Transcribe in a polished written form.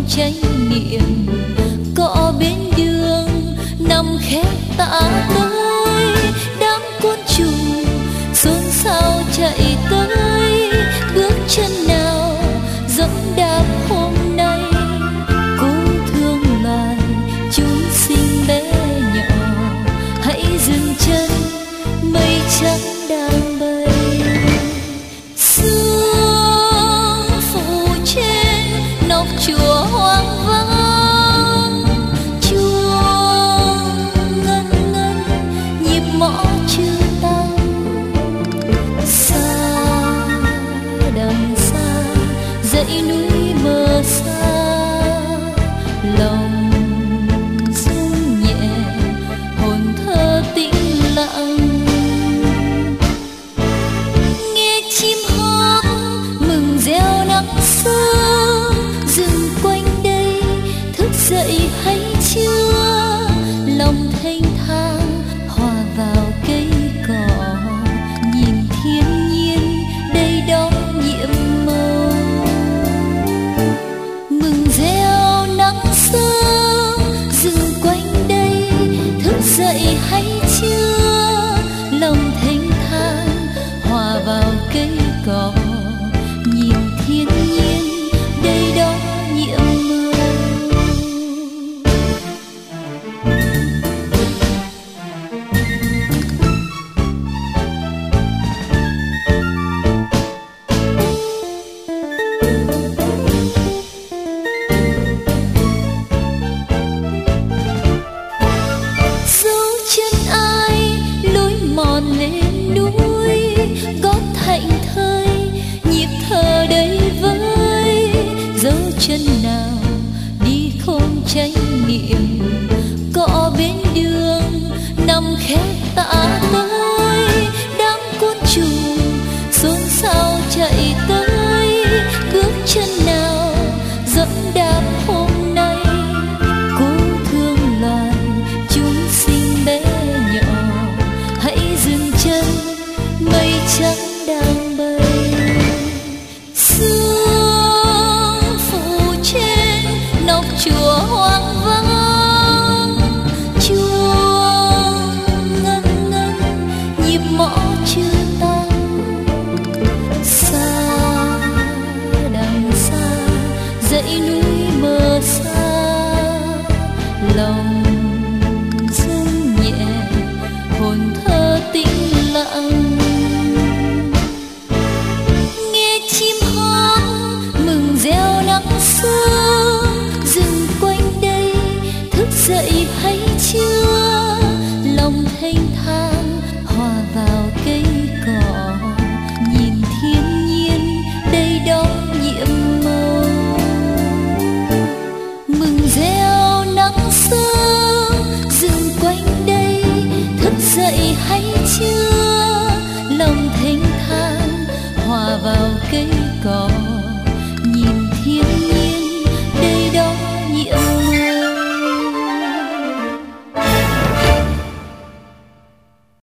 chánh niệm. Cỏ bên đường nằm khép tả tới, đám côn trùng xôn xao chạy tới. Bước chân nào dẫm đạp hôm nay, cô thương loài chúng sinh bé nhỏ. Hãy dừng chân, mây trắng đang bay. Sương phủ trên nóc chùa hoang vắng, chuông ngân ngân nhịp mõ chưa tăng. Xa đằng xa dãy núi mờ xa, lòng rung nhẹ hồn thơ tĩnh lặng. Nghe chim hót mừng reo nắng sớm, rừng quanh đây thức dậy hay chưa? Lòng thanh thang hòa vào cây cỏ, nhìn thiên nhiên đầy đón nhiệm màu. Mừng reo nắng sớm, rừng quanh đây thức dậy hay chưa? Lòng thanh thang hòa vào cây cỏ, nhìn thiên nhiên đầy đó nhiệm màu. Dấu chân ai lối mòn lên núi, gót thảnh thơi nhịp thở đầy vơi. Dấu chân nào đi không chánh niệm, cỏ bên đường nằm khép tả tới. Đám côn trùng xôn xao chạy tới. Bước chân nào dẫm đạp hôm nay, cô thương loài chúng sinh bé nhỏ. Hãy dừng chân, mây trắng đang bay. Sương phủ trên nóc chùa hoang vắng, chuông ngân ngân nhịp mõ chưa tăng. Xa đằng xa dãy núi mờ xa, lòng rung nhẹ hồn thơ tĩnh lặng. Nghe chim hót mừng reo nắng sớm,